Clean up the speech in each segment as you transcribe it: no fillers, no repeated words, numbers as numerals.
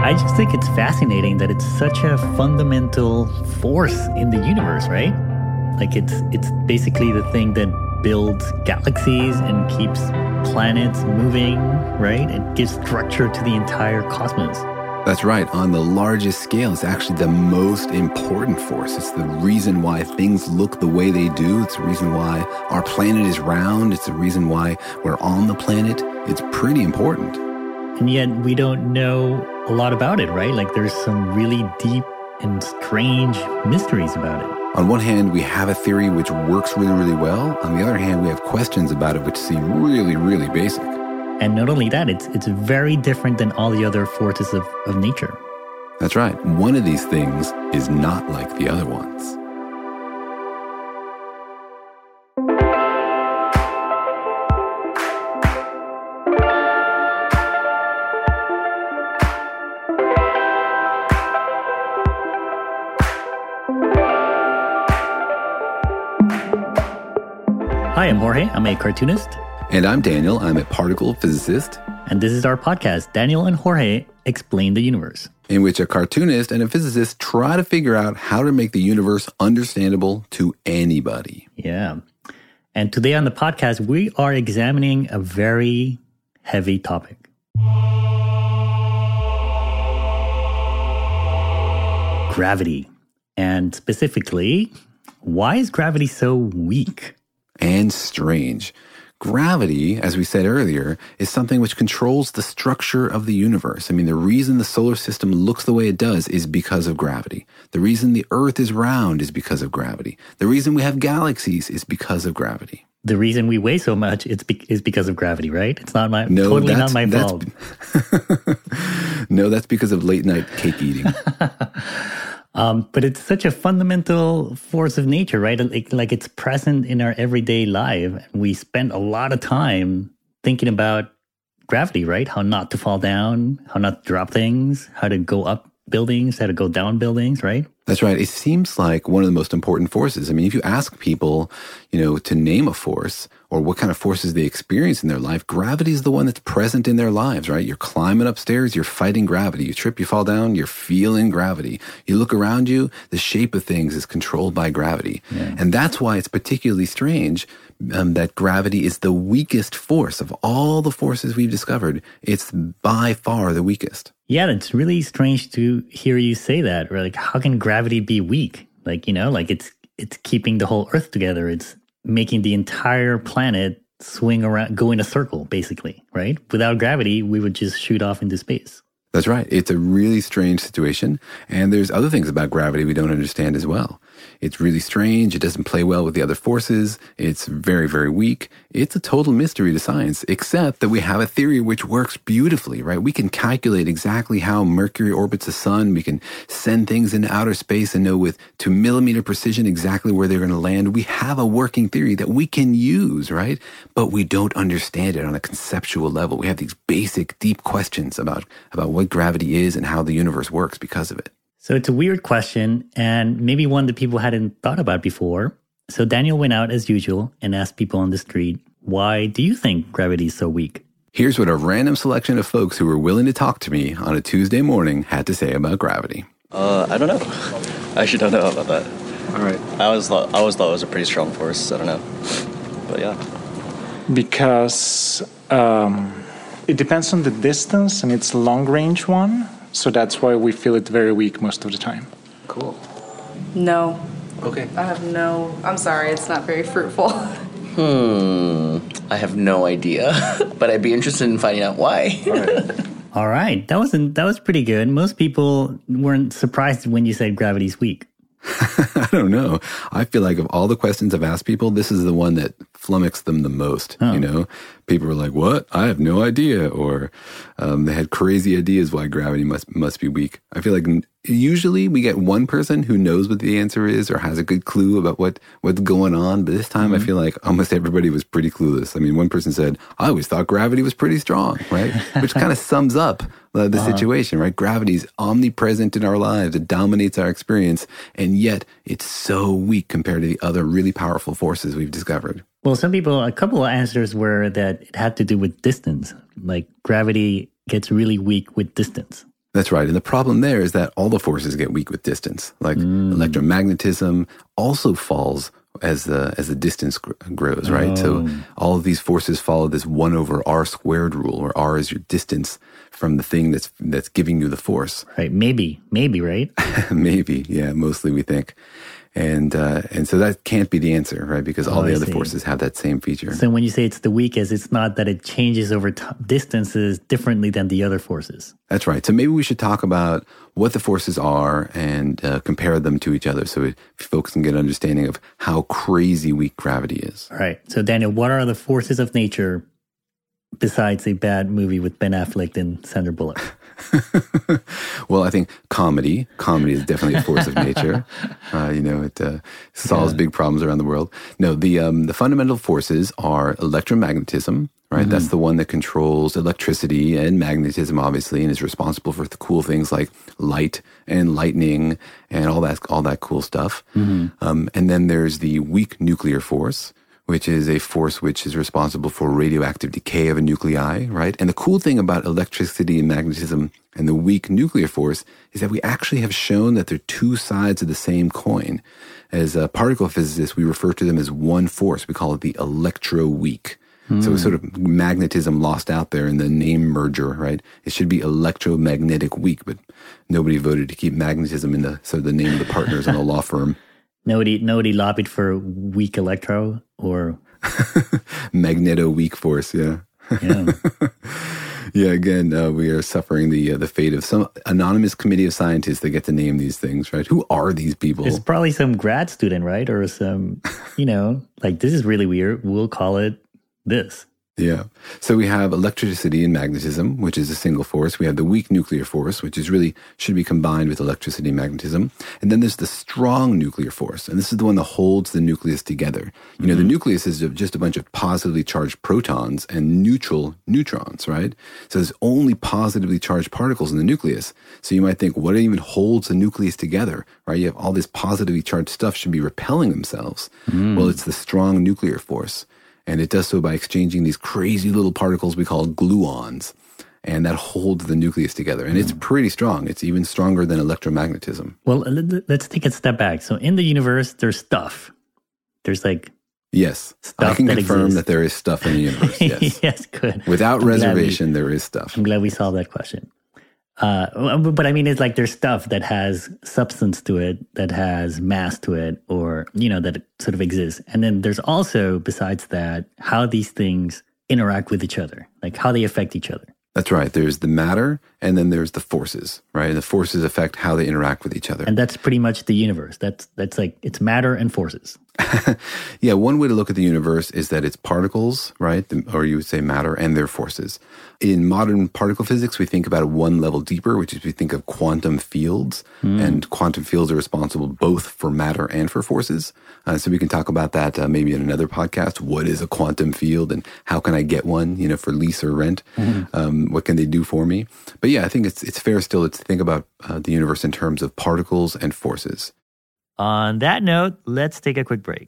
I just think it's fascinating that it's such a fundamental force in the universe, right? Like it's basically the thing that builds galaxies and keeps planets moving, right? It gives structure to the entire cosmos. That's right. On the largest scale, it's actually the most important force. It's the reason why things look the way they do. It's the reason why our planet is round. It's the reason why we're on the planet. It's pretty important. And yet we don't know a lot about it, right? Like there's some really deep and strange mysteries about it. On one hand, we have a theory which works really, really well. On the other hand, we have questions about it which seem really, really basic. And not only that, it's very different than all the other forces of nature. That's right. One of these things is not like the other ones. Hi, I'm Jorge. I'm a cartoonist. And I'm Daniel. I'm a particle physicist. And this is our podcast, Daniel and Jorge Explain the Universe, in which a cartoonist and a physicist try to figure out how to make the universe understandable to anybody. Yeah. And today on the podcast, we are examining a very heavy topic. Gravity. And specifically, why is gravity so weak? And strange. Gravity, as we said earlier, is something which controls the structure of the universe. I mean, the reason the solar system looks the way it does is because of gravity. The reason the Earth is round is because of gravity. The reason we have galaxies is because of gravity. The reason we weigh so much is because of gravity, right? It's not my not my fault. No, that's because of late night cake eating. But it's such a fundamental force of nature, right? Like it's present in our everyday life. We spend a lot of time thinking about gravity, right? How not to fall down, how not to drop things, how to go up buildings, how to go down buildings, right? That's right. It seems like one of the most important forces. I mean, if you ask people, to name a force or what kind of forces they experience in their life, gravity is the one that's present in their lives, right? You're climbing upstairs, you're fighting gravity. You trip, you fall down, you're feeling gravity. You look around you, the shape of things is controlled by gravity. Yeah. And that's why it's particularly strange that gravity is the weakest force of all the forces we've discovered. It's by far the weakest. Yeah, it's really strange to hear you say that. Or like, how can gravity be weak? Like, like it's keeping the whole Earth together. It's making the entire planet swing around, go in a circle, basically, right? Without gravity, we would just shoot off into space. That's right. It's a really strange situation. And there's other things about gravity we don't understand as well. It's really strange. It doesn't play well with the other forces. It's very, very weak. It's a total mystery to science, except that we have a theory which works beautifully, right? We can calculate exactly how Mercury orbits the sun. We can send things into outer space and know with 2 millimeter precision exactly where they're going to land. We have a working theory that we can use, right? But we don't understand it on a conceptual level. We have these basic, deep questions about what gravity is and how the universe works because of it. So it's a weird question, and maybe one that people hadn't thought about before. So Daniel went out as usual and asked people on the street, why do you think gravity is so weak? Here's what a random selection of folks who were willing to talk to me on a Tuesday morning had to say about gravity. I don't know. I actually don't know about that. All right. I always thought it was a pretty strong force. I don't know. But yeah. Because it depends on the distance, and it's a long-range one. So that's why we feel it very weak most of the time. Cool. No. Okay. I'm sorry, it's not very fruitful. I have no idea, but I'd be interested in finding out why. All right. That was pretty good. Most people weren't surprised when you said gravity's weak. I don't know. I feel like of all the questions I've asked people, this is the one that flummoxed them the most. Oh. People were like, what? I have no idea. Or they had crazy ideas why gravity must be weak. I feel like usually we get one person who knows what the answer is or has a good clue about what's going on. But this time I feel like almost everybody was pretty clueless. I mean, one person said, I always thought gravity was pretty strong, right? Which kind of sums up the situation, right? Gravity is omnipresent in our lives. It dominates our experience. And yet it's so weak compared to the other really powerful forces we've discovered. Well, a couple of answers were that it had to do with distance. Like gravity gets really weak with distance. That's right. And the problem there is that all the forces get weak with distance. Like electromagnetism also falls as the distance grows, right? So all of these forces follow this 1 over r squared rule, where r is your distance from the thing that's giving you the force. Right. Maybe, right? Maybe, yeah. Mostly we think. And so that can't be the answer, right? Because all the other forces have that same feature. So when you say it's the weakest, it's not that it changes over distances differently than the other forces. That's right. So maybe we should talk about what the forces are and compare them to each other so folks can get an understanding of how crazy weak gravity is. All right. So Daniel, what are the forces of nature besides a bad movie with Ben Affleck and Sandra Bullock? Well, I think comedy is definitely a force of nature. It solves big problems around the world. No, the fundamental forces are electromagnetism, right? Mm-hmm. That's the one that controls electricity and magnetism, obviously, and is responsible for the cool things like light and lightning and all that cool stuff. Mm-hmm. And then there's the weak nuclear force, which is a force which is responsible for radioactive decay of a nuclei, right? And the cool thing about electricity and magnetism and the weak nuclear force is that we actually have shown that they're two sides of the same coin. As particle physicists, we refer to them as one force. We call it the electroweak. So it's sort of magnetism lost out there in the name merger, right? It should be electromagnetic weak, but nobody voted to keep magnetism in the name of the partners in a law firm. Nobody lobbied for weak electro or magneto-weak force. Yeah. Yeah. Again, we are suffering the fate of some anonymous committee of scientists that get to name these things, right? Who are these people? It's probably some grad student, right? Or some, like, this is really weird. We'll call it this. Yeah. So we have electricity and magnetism, which is a single force. We have the weak nuclear force, which is really should be combined with electricity and magnetism. And then there's the strong nuclear force. And this is the one that holds the nucleus together. The nucleus is just a bunch of positively charged protons and neutral neutrons, right? So there's only positively charged particles in the nucleus. So you might think, what even holds the nucleus together, right? You have all this positively charged stuff should be repelling themselves. Well, it's the strong nuclear force. And it does so by exchanging these crazy little particles we call gluons. And that holds the nucleus together. And it's pretty strong. It's even stronger than electromagnetism. Well, let's take a step back. So in the universe, there's stuff. There's Yes, stuff I can that confirm exists. that there is stuff in the universe, yes. Yes, good. Without reservation, there is stuff. I'm glad we solved that question. But I mean, it's like there's stuff that has substance to it, that has mass to it, or, that sort of exists. And then there's also, besides that, how these things interact with each other, like how they affect each other. That's right. There's the matter, and then there's the forces, right? And the forces affect how they interact with each other. And that's pretty much the universe. That's like, it's matter and forces. Yeah, one way to look at the universe is that it's particles, right? Or you would say matter and their forces. In modern particle physics, we think about it one level deeper, which is we think of quantum fields. And quantum fields are responsible both for matter and for forces. So we can talk about that maybe in another podcast. What is a quantum field and how can I get one, for lease or rent? What can they do for me? But yeah, I think it's fair still to think about the universe in terms of particles and forces. On that note, let's take a quick break.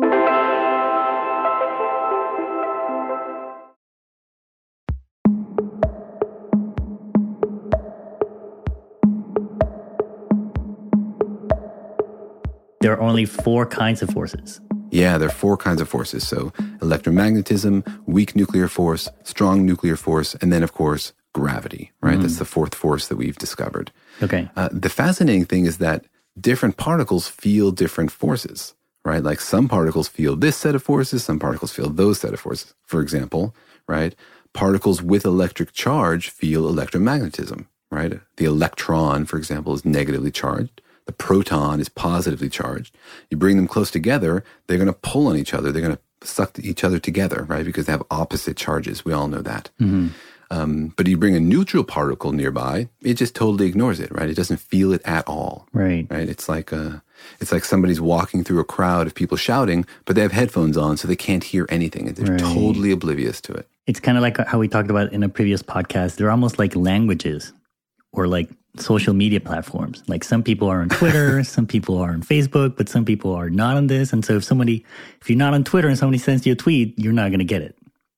There are only 4 kinds of forces. Yeah, there are 4 kinds of forces. So electromagnetism, weak nuclear force, strong nuclear force, and then, of course, gravity, right? That's the 4th force that we've discovered. Okay. The fascinating thing is that different particles feel different forces, right? Like some particles feel this set of forces, some particles feel those set of forces. For example, right? Particles with electric charge feel electromagnetism, right? The electron, for example, is negatively charged. The proton is positively charged. You bring them close together, they're going to pull on each other. They're going to suck each other together, right? Because they have opposite charges. We all know that. But you bring a neutral particle nearby, it just totally ignores it, right? It doesn't feel it at all. Right. It's like somebody's walking through a crowd of people shouting, but they have headphones on, so they can't hear anything. They're totally oblivious to it. It's kind of like how we talked about in a previous podcast. They're almost like languages or like social media platforms. Like some people are on Twitter, some people are on Facebook, but some people are not on this. And so if you're not on Twitter and somebody sends you a tweet, you're not going to get it.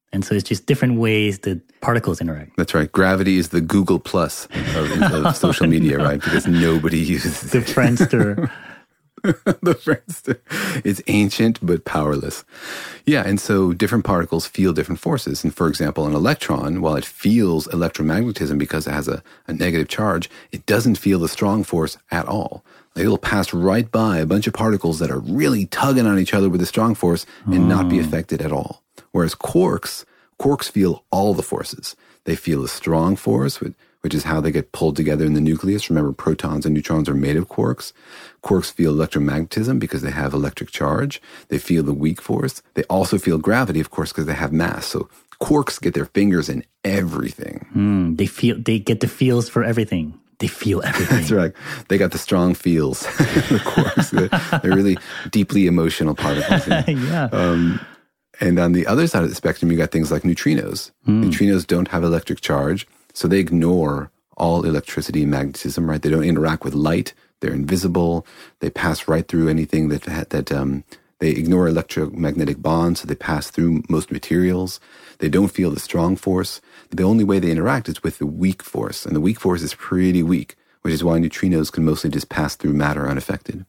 And so it's just different ways that particles interact. That's right. Gravity is the Google Plus of social media, right? Because nobody uses The Friendster. the Friendster. It's ancient but powerless. Yeah, and so different particles feel different forces. And for example, an electron, while it feels electromagnetism because it has a negative charge, it doesn't feel the strong force at all. Like it'll pass right by a bunch of particles that are really tugging on each other with a strong force and not be affected at all. Whereas quarks feel all the forces. They feel the strong force, which is how they get pulled together in the nucleus. Remember, protons and neutrons are made of quarks. Quarks feel electromagnetism because they have electric charge. They feel the weak force. They also feel gravity, of course, because they have mass. So quarks get their fingers in everything. They get the feels for everything. They feel everything. That's right. They got the strong feels. The quarks, they're really deeply emotional particles. Yeah. And on the other side of the spectrum, you got things like neutrinos. Neutrinos don't have electric charge, so they ignore all electricity and magnetism, right? They don't interact with light. They're invisible. They pass right through anything they ignore electromagnetic bonds, so they pass through most materials. They don't feel the strong force. The only way they interact is with the weak force, and the weak force is pretty weak, which is why neutrinos can mostly just pass through matter unaffected.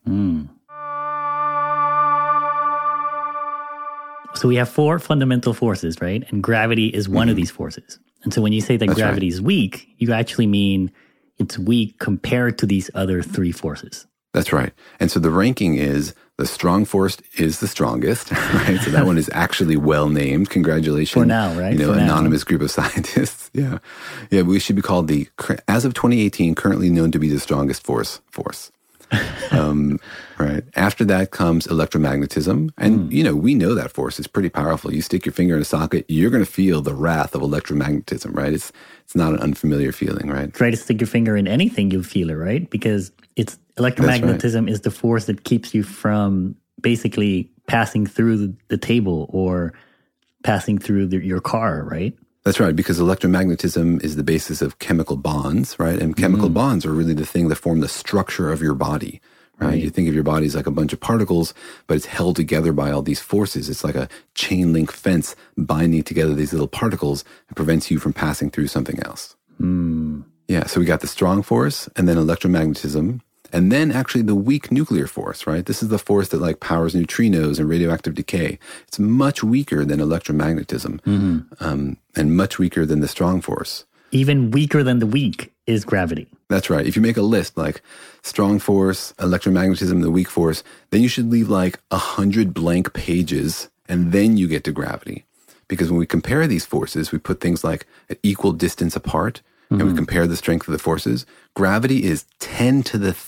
So we have 4 fundamental forces, right? And gravity is one of these forces. And so when you say that gravity is weak, you actually mean it's weak compared to these other 3 forces. That's right. And so the ranking is the strong force is the strongest, right? So that one is actually well named. Congratulations. For now, right? Anonymous group of scientists. Yeah. Yeah, we should be called as of 2018, currently known to be the strongest force. Right. After that comes electromagnetism. And, we know that force is pretty powerful. You stick your finger in a socket, you're going to feel the wrath of electromagnetism, right? It's not an unfamiliar feeling, right? Try to stick your finger in anything, you'll feel it, right? Because electromagnetism is the force that keeps you from basically passing through the table or passing through your car, right? That's right, because electromagnetism is the basis of chemical bonds, right? And chemical bonds are really the thing that form the structure of your body, right? You think of your body as like a bunch of particles, but it's held together by all these forces. It's like a chain link fence binding together these little particles and prevents you from passing through something else. Yeah, so we got the strong force and then electromagnetism. And then actually the weak nuclear force, right? This is the force that powers neutrinos and radioactive decay. It's much weaker than electromagnetism and much weaker than the strong force. Even weaker than the weak is gravity. That's right. If you make a list like strong force, electromagnetism, the weak force, then you should leave 100 blank pages and then you get to gravity. Because when we compare these forces, we put things like at equal distance apart, and we compare the strength of the forces, gravity is 10 to the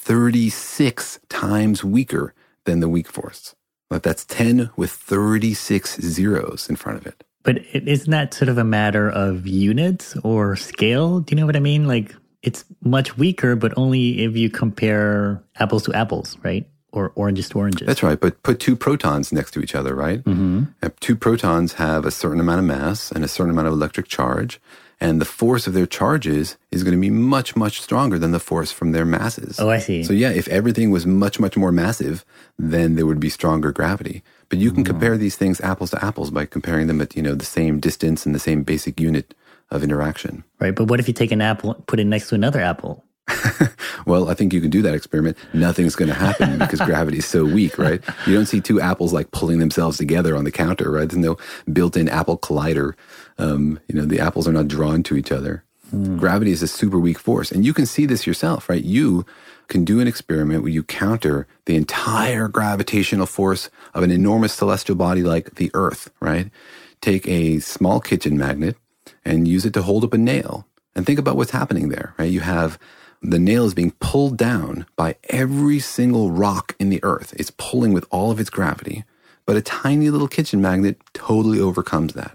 36 times weaker than the weak force. But that's 10 with 36 zeros in front of it. But isn't that sort of a matter of units or scale? Do you know what I mean? It's much weaker, but only if you compare apples to apples, right? Or oranges to oranges. That's right. But put 2 protons next to each other, right? And 2 protons have a certain amount of mass and a certain amount of electric charge. And the force of their charges is going to be much, much stronger than the force from their masses. Oh, I see. So yeah, if everything was much, much more massive, then there would be stronger gravity. But you can compare these things apples to apples by comparing them at, the same distance and the same basic unit of interaction. Right, but what if you take an apple, put it next to another apple? Well, I think you can do that experiment. Nothing's going to happen because gravity is so weak, right? You don't see 2 apples pulling themselves together on the counter, right? There's no built-in apple collider. The apples are not drawn to each other. Gravity is a super weak force. And you can see this yourself, right? You can do an experiment where you counter the entire gravitational force of an enormous celestial body like the Earth, right? Take a small kitchen magnet and use it to hold up a nail. And think about what's happening there, right? You have the nail is being pulled down by every single rock in the Earth. It's pulling with all of its gravity. But a tiny little kitchen magnet totally overcomes that.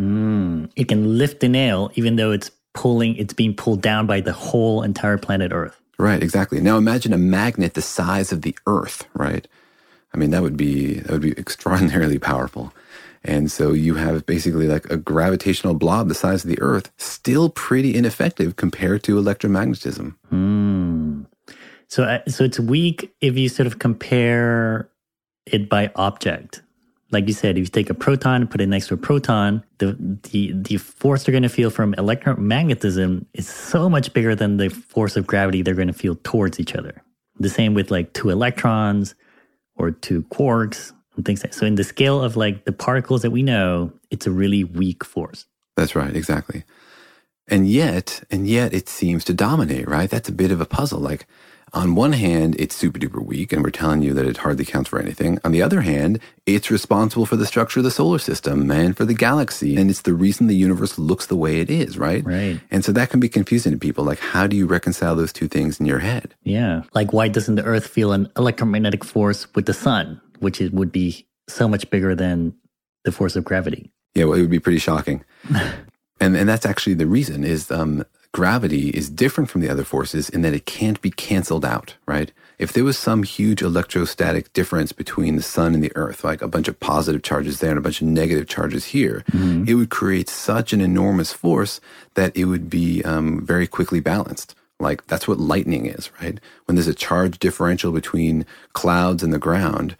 It can lift the nail even though it's being pulled down by the whole entire planet Earth. Right, exactly. Now imagine a magnet the size of the Earth, right? I mean, that would be extraordinarily powerful. And so you have basically a gravitational blob the size of the Earth, still pretty ineffective compared to electromagnetism. So it's weak if you sort of compare it by object. Like you said, if you take a proton and put it next to a proton, the force they're going to feel from electromagnetism is so much bigger than the force of gravity they're going to feel towards each other. The same with like two electrons or two quarks and things like that. So in the scale of like the particles that we know, it's a really weak force. That's right, exactly. And yet it seems to dominate, right? That's a bit of a puzzle. Like, on one hand, it's super duper weak, and we're telling you that it hardly counts for anything. On the other hand, it's responsible for the structure of the solar system and for the galaxy, and it's the reason the universe looks the way it is, right? Right. And so that can be confusing to people. Like, how do you reconcile those two things in your head? Yeah. Like, why doesn't the Earth feel an electromagnetic force with the sun, which would be so much bigger than the force of gravity? Yeah, well, it would be pretty shocking. and that's actually the reason is gravity is different from the other forces in that it can't be canceled out, right? If there was some huge electrostatic difference between the sun and the earth, like a bunch of positive charges there and a bunch of negative charges here, it would create such an enormous force that it would be very quickly balanced. Like, that's what lightning is, right? When there's a charge differential between clouds and the ground,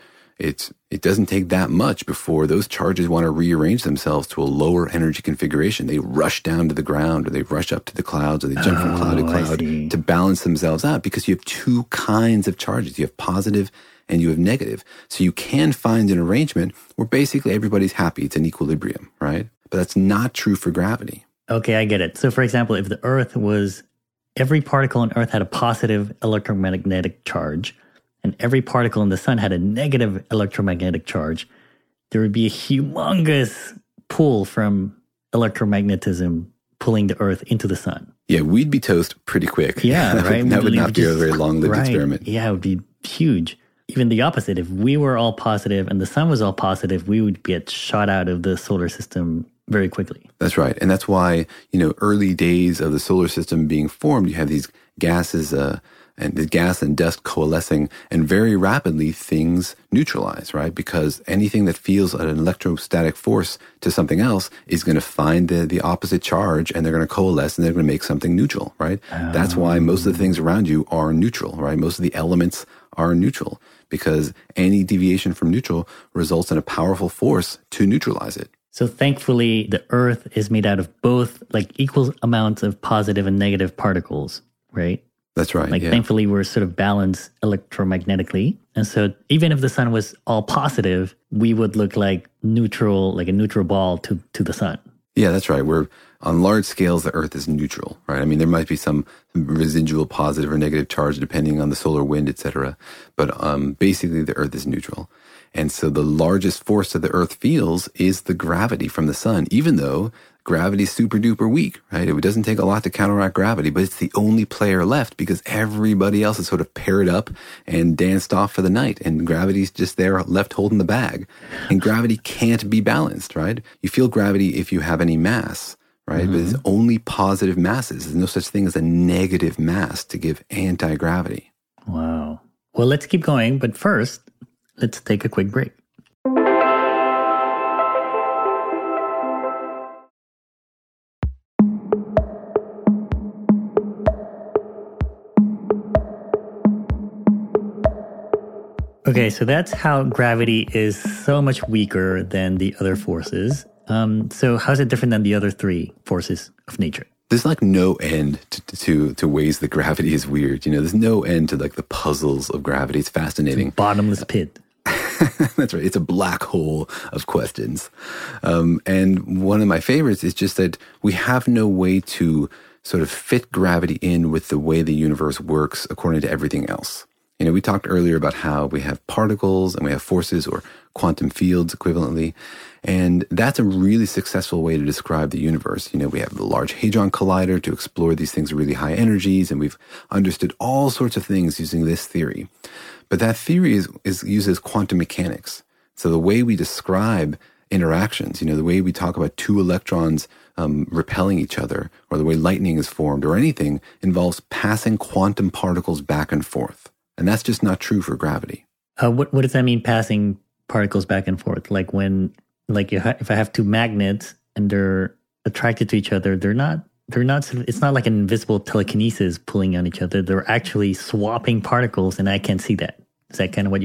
it doesn't take that much before those charges want to rearrange themselves to a lower energy configuration. They rush down to the ground, or they rush up to the clouds, or they jump from cloud to cloud to balance themselves out, because you have two kinds of charges. You have positive and you have negative. So you can find an arrangement where basically everybody's happy. It's an equilibrium, right? But that's not true for gravity. Okay, I get it. So for example, if the Earth was, every particle on Earth had a positive electromagnetic charge, and every particle in the sun had a negative electromagnetic charge, there would be a humongous pull from electromagnetism pulling the Earth into the sun. Yeah, we'd be toast pretty quick. Yeah, right? That would not be a very long-lived experiment. Yeah, it would be huge. Even the opposite. If we were all positive and the sun was all positive, we would get shot out of the solar system very quickly. That's right. And that's why, early days of the solar system being formed, you have these gases, and the gas and dust coalescing, and very rapidly things neutralize, right? Because anything that feels an electrostatic force to something else is going to find the opposite charge, and they're going to coalesce, and they're going to make something neutral, right? That's why most of the things around you are neutral, right? Most of the elements are neutral, because any deviation from neutral results in a powerful force to neutralize it. So thankfully, the Earth is made out of both like equal amounts of positive and negative particles, right? That's right. Like, thankfully, we're sort of balanced electromagnetically. And so even if the sun was all positive, we would look like neutral, like a neutral ball to the sun. Yeah, that's right. We're on large scales, the Earth is neutral, right? I mean, there might be some residual positive or negative charge depending on the solar wind, etc. But basically, the Earth is neutral. And so the largest force that the Earth feels is the gravity from the sun, even though gravity is super duper weak, right? It doesn't take a lot to counteract gravity, but it's the only player left because everybody else is sort of paired up and danced off for the night. And gravity's just there left holding the bag. And gravity can't be balanced, right? You feel gravity if you have any mass, right? But it's only positive masses. There's no such thing as a negative mass to give anti-gravity. Wow. Well, let's keep going. But first, let's take a quick break. Okay, so that's how gravity is so much weaker than the other forces. So how's it different than the other three forces of nature? There's like no end to ways that gravity is weird. There's no end to like the puzzles of gravity. It's fascinating. It's a bottomless pit. That's right. It's a black hole of questions. And one of my favorites is just that we have no way to sort of fit gravity in with the way the universe works according to everything else. We talked earlier about how we have particles and we have forces or quantum fields equivalently. And that's a really successful way to describe the universe. We have the Large Hadron Collider to explore these things at really high energies, and we've understood all sorts of things using this theory. But that theory uses quantum mechanics. So the way we describe interactions, the way we talk about two electrons repelling each other, or the way lightning is formed, or anything, involves passing quantum particles back and forth. And that's just not true for gravity. What does that mean, passing particles back and forth? Like if I have two magnets and they're attracted to each other, they're not. It's not like an invisible telekinesis pulling on each other. They're actually swapping particles, and I can't see that. Is that kind of what you mean?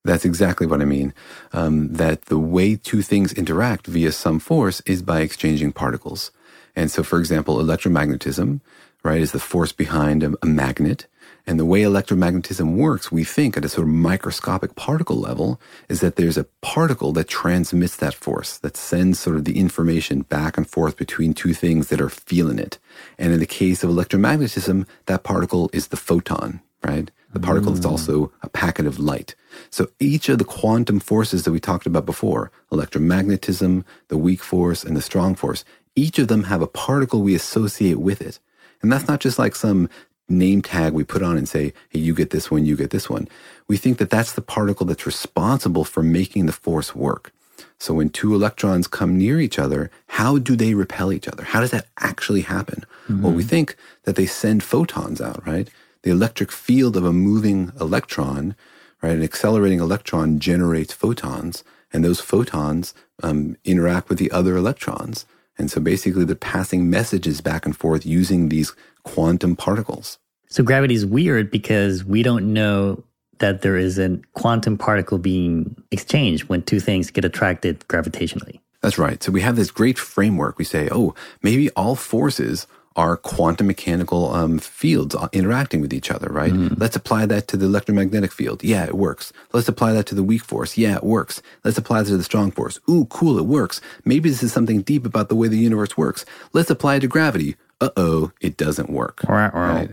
That's exactly what I mean. That the way two things interact via some force is by exchanging particles. And so, for example, electromagnetism, right, is the force behind a magnet. And the way electromagnetism works, we think at a sort of microscopic particle level, is that there's a particle that transmits that force, that sends sort of the information back and forth between two things that are feeling it. And in the case of electromagnetism, that particle is the photon, right? The particle is also a packet of light. So each of the quantum forces that we talked about before, electromagnetism, the weak force, and the strong force, each of them have a particle we associate with it. And that's not just like some name tag we put on and say, hey, you get this one, you get this one. We think that that's the particle that's responsible for making the force work. So when two electrons come near each other, how do they repel each other? How does that actually happen? Well, we think that they send photons out, right? The electric field of a moving electron, right, an accelerating electron generates photons, and those photons interact with the other electrons. And so basically they're passing messages back and forth using these quantum particles. So gravity is weird because we don't know that there is a quantum particle being exchanged when two things get attracted gravitationally. That's right. So we have this great framework. We say, oh, maybe all forces are quantum mechanical fields interacting with each other, right? Let's apply that to the electromagnetic field. Yeah, it works. Let's apply that to the weak force. Yeah, it works. Let's apply that to the strong force. Ooh, cool, it works. Maybe this is something deep about the way the universe works. Let's apply it to gravity. Uh-oh, it doesn't work. Right?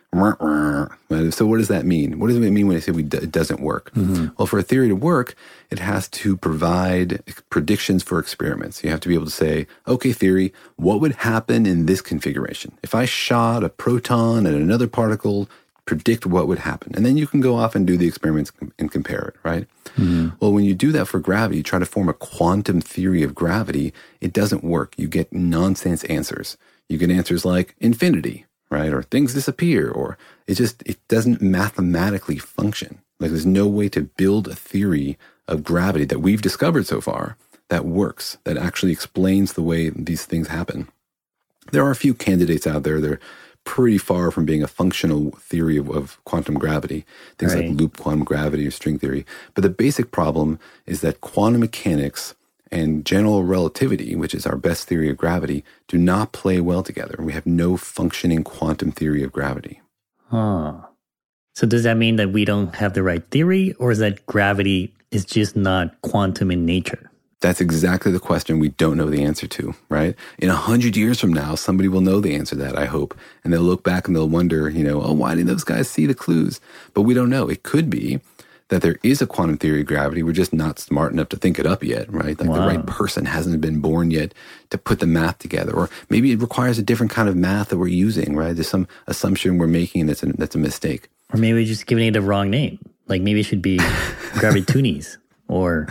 So what does that mean? What does it mean when I say it doesn't work? Well, for a theory to work, it has to provide predictions for experiments. You have to be able to say, okay, theory, what would happen in this configuration? If I shot a proton at another particle, predict what would happen. And then you can go off and do the experiments and compare it, right? Well, when you do that for gravity, you try to form a quantum theory of gravity, it doesn't work. You get nonsense answers. You get answers like infinity, right? Or things disappear, or it doesn't mathematically function. Like there's no way to build a theory of gravity that we've discovered so far that works, that actually explains the way these things happen. There are a few candidates out there. They're pretty far from being a functional theory of quantum gravity, things like loop quantum gravity or string theory. But the basic problem is that quantum mechanics and general relativity, which is our best theory of gravity, do not play well together. We have no functioning quantum theory of gravity. So does that mean that we don't have the right theory, or is that gravity is just not quantum in nature? That's exactly the question we don't know the answer to, right? In 100 years from now, somebody will know the answer to that, I hope. And they'll look back and they'll wonder, oh, why didn't those guys see the clues? But we don't know. It could be that there is a quantum theory of gravity. We're just not smart enough to think it up yet, right? Like the right person hasn't been born yet to put the math together. Or maybe it requires a different kind of math that we're using, right? There's some assumption we're making that's a mistake. Or maybe we're just giving it a wrong name. Like maybe it should be Gravitoonies or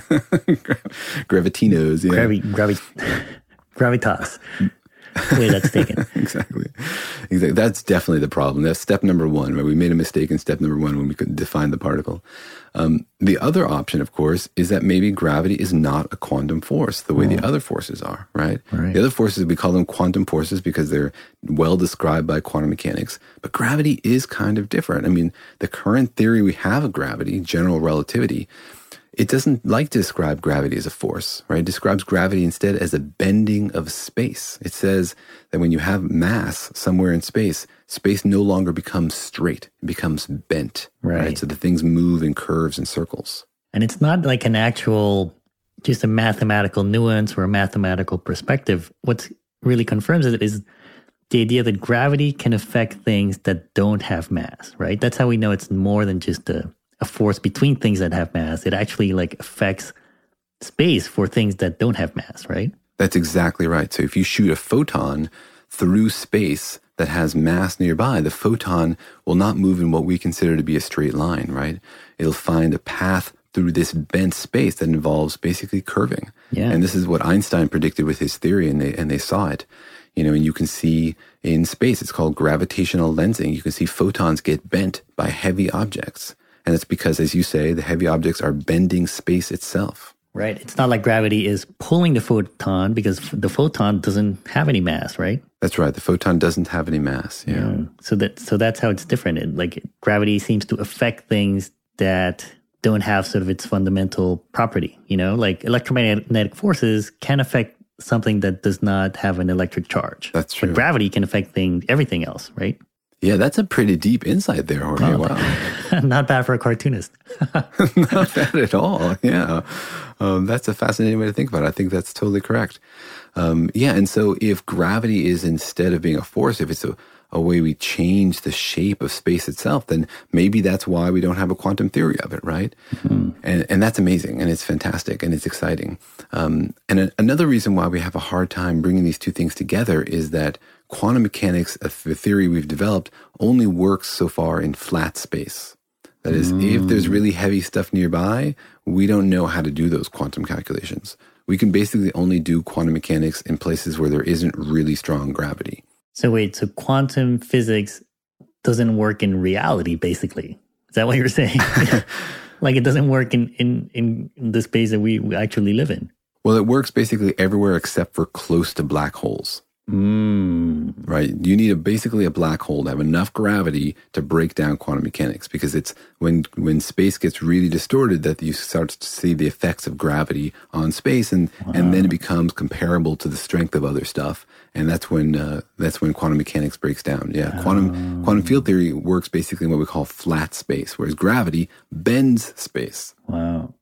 Gravitinos, yeah. Gravitas. Wait, that's taken. Exactly. That's definitely the problem. That's step number one, right? We made a mistake in step number one when we couldn't define the particle. The other option, of course, is that maybe gravity is not a quantum force the way the other forces are, right? The other forces, we call them quantum forces because they're well described by quantum mechanics. But gravity is kind of different. I mean, the current theory we have of gravity, general relativity, it doesn't like to describe gravity as a force, right? It describes gravity instead as a bending of space. It says that when you have mass somewhere in space, space no longer becomes straight. It becomes bent, right? So the things move in curves and circles. And it's not like an actual, just a mathematical nuance or a mathematical perspective. What really confirms it is the idea that gravity can affect things that don't have mass, right? That's how we know it's more than just a force between things that have mass. It actually affects space for things that don't have mass, right? That's exactly right. So if you shoot a photon through space that has mass nearby, the photon will not move in what we consider to be a straight line, right? It'll find a path through this bent space that involves basically curving. Yeah. And this is what Einstein predicted with his theory, and they saw it. And you can see in space, it's called gravitational lensing. You can see photons get bent by heavy objects. And it's because, as you say, the heavy objects are bending space itself. Right. It's not like gravity is pulling the photon because the photon doesn't have any mass, right? That's right. The photon doesn't have any mass. Yeah. So that's how it's different. Gravity seems to affect things that don't have sort of its fundamental property. Like electromagnetic forces can affect something that does not have an electric charge. That's true. But gravity can affect everything else, right? Yeah, that's a pretty deep insight there, Jorge. Wow. Not bad for a cartoonist. Not bad at all. Yeah. That's a fascinating way to think about it. I think that's totally correct. And so if gravity is, instead of being a force, if it's a way we change the shape of space itself, then maybe that's why we don't have a quantum theory of it, right? Mm-hmm. And that's amazing, and it's fantastic, and it's exciting. And another reason why we have a hard time bringing these two things together is that quantum mechanics, the theory we've developed, only works so far in flat space. That is, if there's really heavy stuff nearby, we don't know how to do those quantum calculations. We can basically only do quantum mechanics in places where there isn't really strong gravity. So wait, so quantum physics doesn't work in reality, basically. Is that what you're saying? Like it doesn't work in the space that we actually live in? Well, it works basically everywhere except for close to black holes. Right? You need basically a black hole to have enough gravity to break down quantum mechanics, because it's when space gets really distorted that you start to see the effects of gravity on space, and then it becomes comparable to the strength of other stuff, and that's when quantum mechanics breaks down. Yeah, quantum field theory works basically in what we call flat space, whereas gravity bends space. Wow.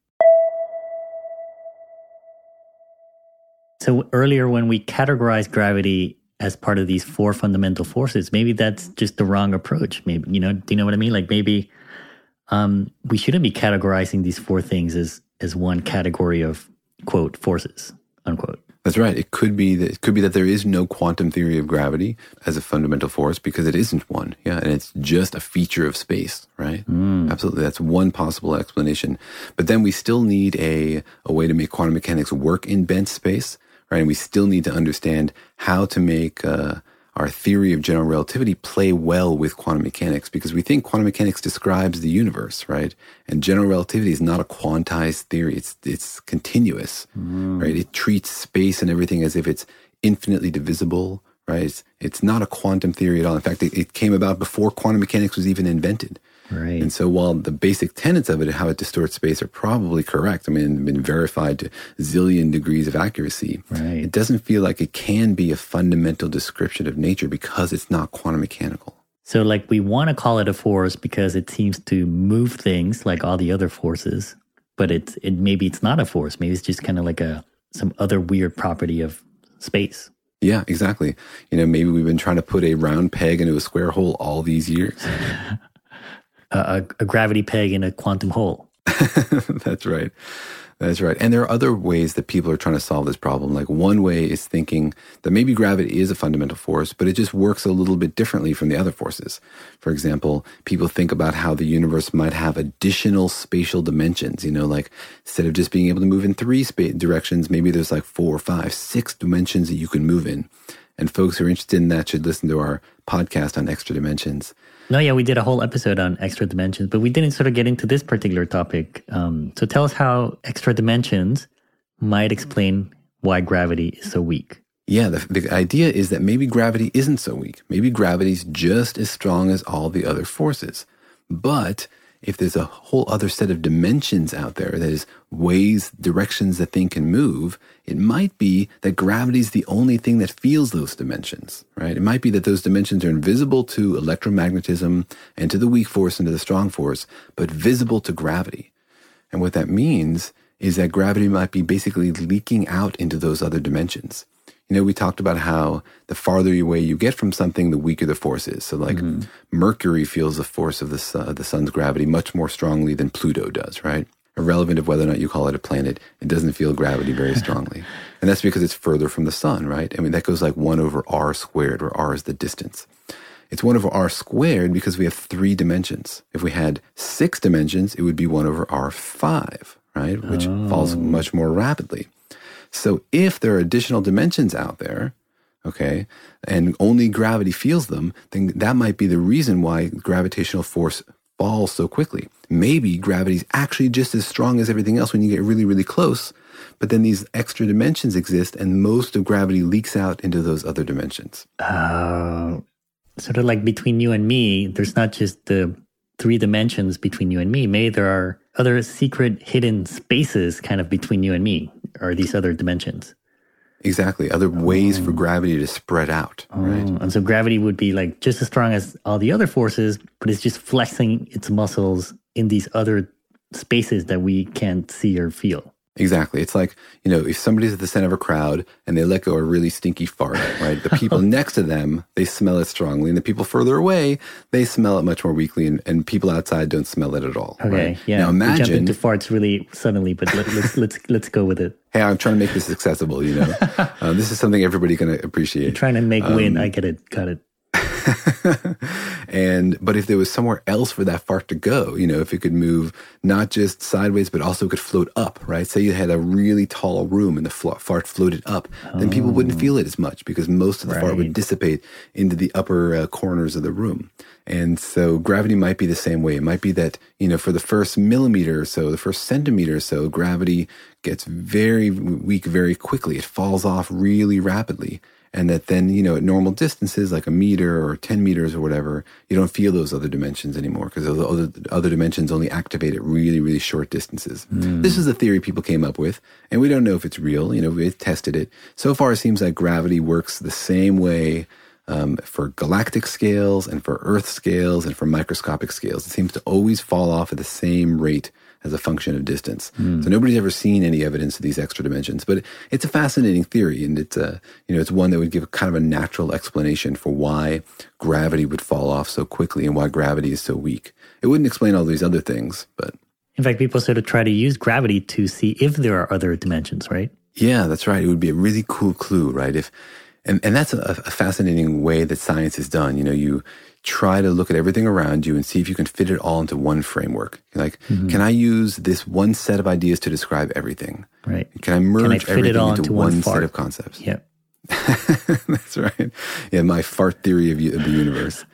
So earlier when we categorized gravity as part of these four fundamental forces, maybe that's just the wrong approach. Maybe, do you know what I mean? Like maybe we shouldn't be categorizing these four things as one category of, quote, forces, unquote. That's right. It could be that there is no quantum theory of gravity as a fundamental force because it isn't one. Yeah, and it's just a feature of space, right? Absolutely. That's one possible explanation. But then we still need a way to make quantum mechanics work in bent space. Right, and we still need to understand how to make our theory of general relativity play well with quantum mechanics, because we think quantum mechanics describes the universe, right? And general relativity is not a quantized theory. It's continuous, right? It treats space and everything as if it's infinitely divisible, right? It's not a quantum theory at all. In fact, it came about before quantum mechanics was even invented. Right. And so while the basic tenets of it, how it distorts space, are probably correct, I mean, been verified to zillion degrees of accuracy, right, it doesn't feel like it can be a fundamental description of nature because it's not quantum mechanical. So like we want to call it a force because it seems to move things like all the other forces, but maybe it's not a force. Maybe it's just kind of like some other weird property of space. Yeah, exactly. Maybe we've been trying to put a round peg into a square hole all these years. A gravity peg in a quantum hole. That's right. That's right. And there are other ways that people are trying to solve this problem. Like one way is thinking that maybe gravity is a fundamental force, but it just works a little bit differently from the other forces. For example, people think about how the universe might have additional spatial dimensions, like instead of just being able to move in three directions, maybe there's like 4, 5, 6 dimensions that you can move in. And folks who are interested in that should listen to our podcast on extra dimensions. No, yeah, we did a whole episode on extra dimensions, but we didn't sort of get into this particular topic. So tell us how extra dimensions might explain why gravity is so weak. Yeah, the idea is that maybe gravity isn't so weak. Maybe gravity's just as strong as all the other forces. But if there's a whole other set of dimensions out there, that is, ways, directions that thing can move, it might be that gravity's the only thing that feels those dimensions, right? It might be that those dimensions are invisible to electromagnetism and to the weak force and to the strong force, but visible to gravity. And what that means is that gravity might be basically leaking out into those other dimensions. We talked about how the farther away you get from something, the weaker the force is. So like Mercury feels the force of the sun's gravity much more strongly than Pluto does, right? Irrelevant of whether or not you call it a planet, it doesn't feel gravity very strongly. And that's because it's further from the sun, right? I mean, that goes like 1 over r squared, where r is the distance. It's 1 over r squared because we have 3 dimensions. If we had 6 dimensions, it would be 1 over r5, right? Which falls much more rapidly. So if there are additional dimensions out there, okay, and only gravity feels them, then that might be the reason why gravitational force falls so quickly. Maybe gravity's actually just as strong as everything else when you get really, really close, but then these extra dimensions exist and most of gravity leaks out into those other dimensions. Sort of like between you and me, there's not just the 3 dimensions between you and me. Maybe there are other secret hidden spaces kind of between you and me, or these other dimensions. Exactly. Other ways for gravity to spread out, right? And so gravity would be like just as strong as all the other forces, but it's just flexing its muscles in these other spaces that we can't see or feel. Exactly. It's like, if somebody's at the center of a crowd and they let go a really stinky fart, right? The people next to them, they smell it strongly. And the people further away, they smell it much more weakly. And people outside don't smell it at all. Okay. Right? Yeah. Now imagine, we jump into farts really suddenly, but let's go with it. Hey, I'm trying to make this accessible, This is something everybody can appreciate. You're trying to make win. I get it. Got it. But if there was somewhere else for that fart to go, if it could move not just sideways, but also could float up, right? Say you had a really tall room and the fart floated up, then people wouldn't feel it as much because most of the fart would dissipate into the upper corners of the room. And so gravity might be the same way. It might be that, for the first millimeter or so, the first centimeter or so, gravity gets very weak very quickly. It falls off really rapidly. And that then, at normal distances, like a meter or 10 meters or whatever, you don't feel those other dimensions anymore because those other dimensions only activate at really, really short distances. This is a theory people came up with, and we don't know if it's real. We've tested it. So far, it seems like gravity works the same way for galactic scales and for Earth scales and for microscopic scales. It seems to always fall off at the same rate as a function of distance. So nobody's ever seen any evidence of these extra dimensions, but it's a fascinating theory, and it's it's one that would give kind of a natural explanation for why gravity would fall off so quickly and why gravity is so weak. It wouldn't explain all these other things, but in fact, people sort of try to use gravity to see if there are other dimensions, right? Yeah, that's right. It would be a really cool clue, right? And that's a fascinating way that science is done. You try to look at everything around you and see if you can fit it all into one framework. Like, can I use this one set of ideas to describe everything? Right. Can I merge everything into one set of concepts? Yeah. That's right. Yeah, my fart theory of the universe.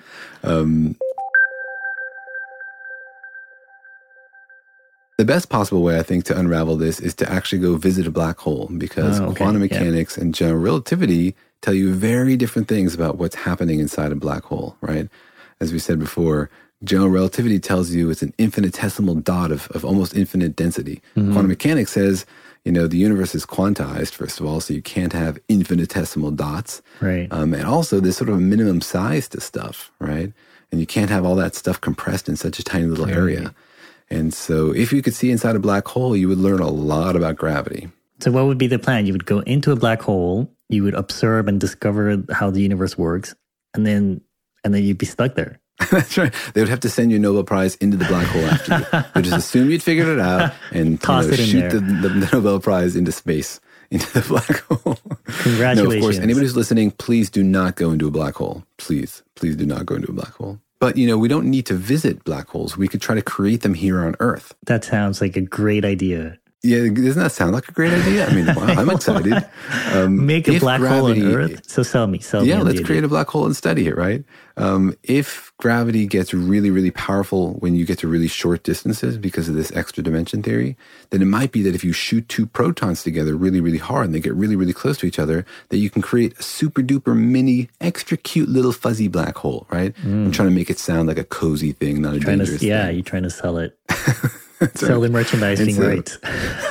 The best possible way, I think, to unravel this is to actually go visit a black hole because quantum mechanics and general relativity tell you very different things about what's happening inside a black hole, right? As we said before, general relativity tells you it's an infinitesimal dot of almost infinite density. Quantum mechanics says, the universe is quantized, first of all, so you can't have infinitesimal dots. Right. And also there's sort of a minimum size to stuff, right? And you can't have all that stuff compressed in such a tiny little area. And so if you could see inside a black hole, you would learn a lot about gravity. So what would be the plan? You would go into a black hole, you would observe and discover how the universe works, and then you'd be stuck there. That's right. They would have to send you a Nobel Prize into the black hole after you. They'd just assume you'd figured it out and shoot the Nobel Prize into space, into the black hole. Congratulations. No, of course, anybody who's listening, please do not go into a black hole. Please do not go into a black hole. But, we don't need to visit black holes. We could try to create them here on Earth. That sounds like a great idea. Yeah, doesn't that sound like a great idea? I mean, wow, I'm excited. Make a black hole on Earth? So sell me. Yeah, let's create a black hole and study it, right? If gravity gets really, really powerful when you get to really short distances because of this extra dimension theory, then it might be that if you shoot two protons together really, really hard and they get really, really close to each other, that you can create a super duper mini, extra cute little fuzzy black hole, right? I'm trying to make it sound like a cozy thing, not a dangerous thing. Yeah, you're trying to sell it. Sell the merchandising right.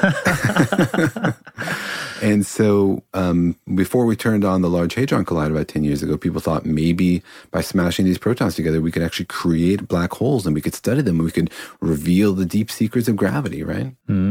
And so before we turned on the Large Hadron Collider about 10 years ago, people thought maybe by smashing these protons together, we could actually create black holes and we could study them. We could reveal the deep secrets of gravity, right?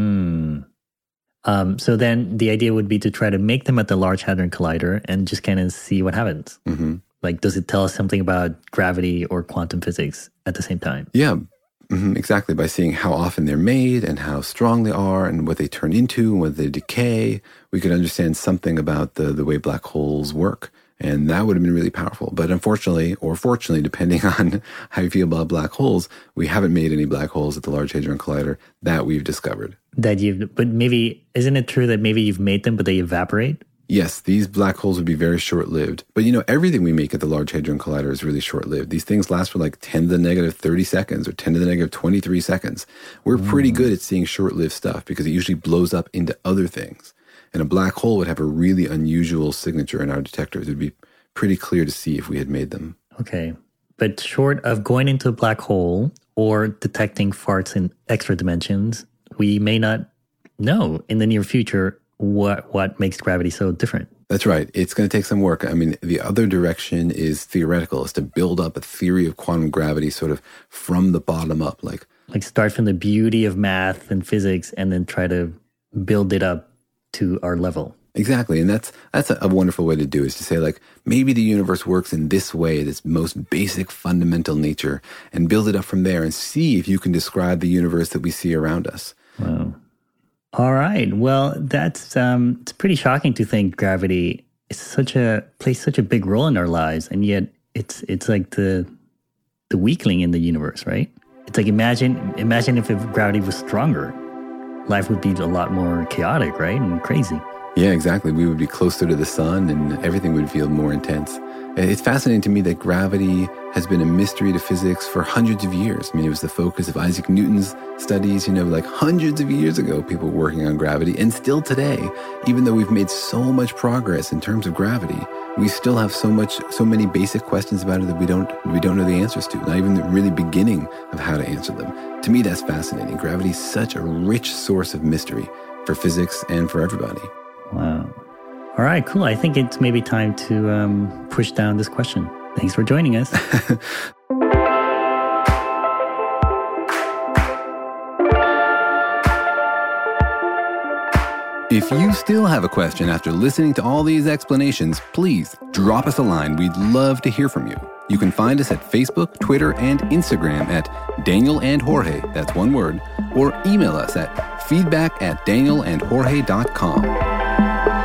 So then the idea would be to try to make them at the Large Hadron Collider and just kind of see what happens. Like, does it tell us something about gravity or quantum physics at the same time? Yeah. Exactly, by seeing how often they're made and how strong they are and what they turn into and whether they decay, we could understand something about the way black holes work. And that would have been really powerful. But unfortunately, or fortunately, depending on how you feel about black holes, we haven't made any black holes at the Large Hadron Collider that we've discovered. But maybe, isn't it true that maybe you've made them, but they evaporate? Yes, these black holes would be very short-lived. But everything we make at the Large Hadron Collider is really short-lived. These things last for like 10 to the negative 30 seconds or 10 to the negative 23 seconds. We're pretty good at seeing short-lived stuff because it usually blows up into other things. And a black hole would have a really unusual signature in our detectors. It would be pretty clear to see if we had made them. Okay. But short of going into a black hole, or detecting farts in extra dimensions, we may not know in the near future what makes gravity so different. That's right. It's going to take some work. I mean, the other direction is theoretical, is to build up a theory of quantum gravity sort of from the bottom up. Like start from the beauty of math and physics and then try to build it up to our level. Exactly. And that's a wonderful way to do it, is to say, like, maybe the universe works in this way, this most basic fundamental nature, and build it up from there and see if you can describe the universe that we see around us. Wow. All right. Well, that's it's pretty shocking to think gravity is plays such a big role in our lives, and yet it's like the weakling in the universe, right? It's like imagine if gravity was stronger, life would be a lot more chaotic, right, and crazy. Yeah, exactly. We would be closer to the sun and everything would feel more intense. It's fascinating to me that gravity has been a mystery to physics for hundreds of years. I mean, it was the focus of Isaac Newton's studies, like hundreds of years ago, people working on gravity. And still today, even though we've made so much progress in terms of gravity, we still have so many basic questions about it that we don't know the answers to, not even the really beginning of how to answer them. To me, that's fascinating. Gravity is such a rich source of mystery for physics and for everybody. Wow. All right, cool. I think it's maybe time to push down this question. Thanks for joining us. If you still have a question after listening to all these explanations, please drop us a line. We'd love to hear from you. You can find us at Facebook, Twitter, and Instagram at Daniel and Jorge, that's one word, or email us at feedback@danielandjorge.com.